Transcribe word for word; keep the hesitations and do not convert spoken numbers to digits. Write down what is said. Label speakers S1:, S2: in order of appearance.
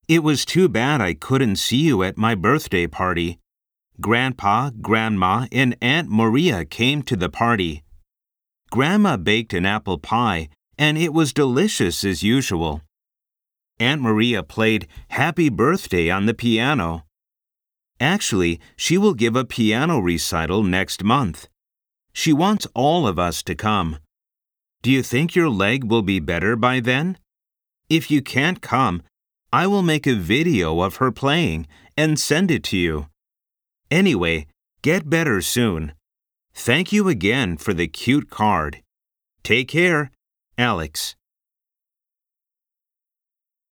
S1: It was too bad I couldn't see you at my birthday party. Grandpa, Grandma, and Aunt Maria came to the party. Grandma baked an apple pie, and it was delicious as usual. Aunt Maria played Happy Birthday on the piano. Actually, she will give a piano recital next month. She wants all of us to come. Do you think your leg will be better by then? If you can't come, I will make a video of her playing and send it to you. Anyway, get better soon. Thank you again for the cute card. Take care, Alex.